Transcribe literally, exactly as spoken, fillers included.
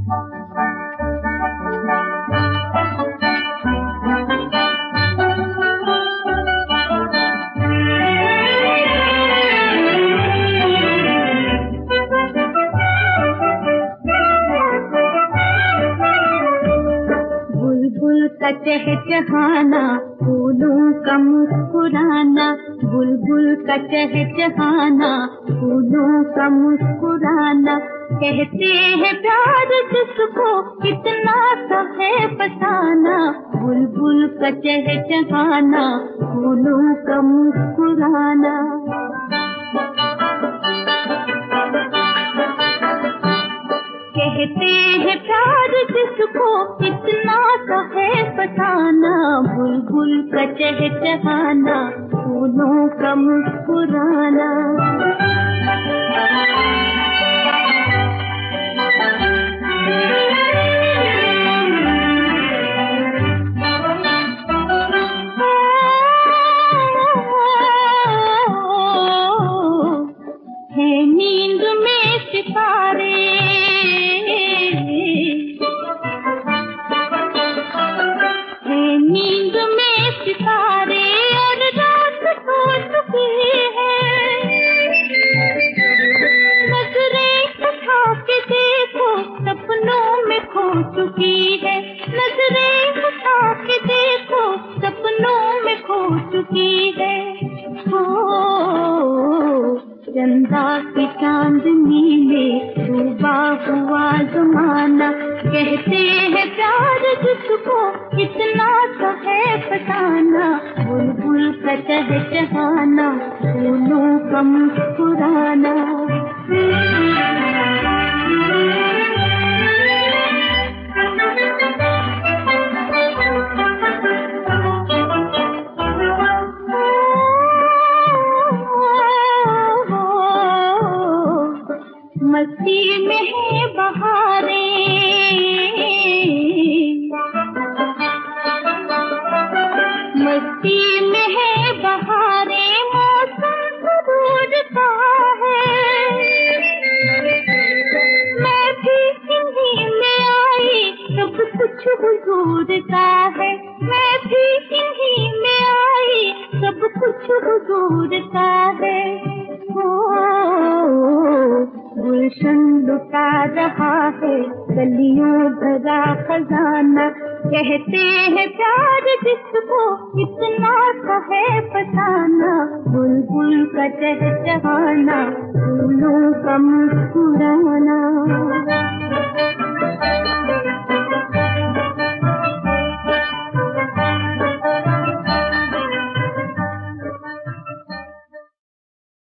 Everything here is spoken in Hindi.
का चहचहाना, फूलों का मुस्कुराना, बुलबुल का चहचहाना, फूलों का मुस्कुराना। कहते हैं प्यार जिसको कितना सा है फसाना, बुलबुल का चहचहाना, फूलों का मुस्कुराना। कहते हैं प्यार जिसको इतना सा है फसाना, बुलबुल का चहचहाना, फूलों का मुस्कुराना। है नींद में सितारे, नींद में सितारे और रात सो चुकी है। नजरें उठा के देखो सपनों में खो चुकी है, नजरें उठा के देखो सपनों में खो चुकी है। ओ चंदा की चांदनी में डूबा हुआ जमाना, कहते हैं प्यार जिसको इतना सा है फसाना, बुलबुल का चहचहाना, फूलों का मुस्कुराना। मस्ती में है बहारें, मस्ती में है बहारें, मौसम सुरूर का है। मैं भी इन्हीं में आई, सब कुछ हुजूर का है। मैं भी इन्हीं में आई, सब कुछ हुजूर का है। गुलशन लुटा रहा है गलियों भरा खजाना, कहते हैं प्यार जिसको इतना सा है फसाना, बुलबुल का चहचहाना, फूलों का मुस्कुराना।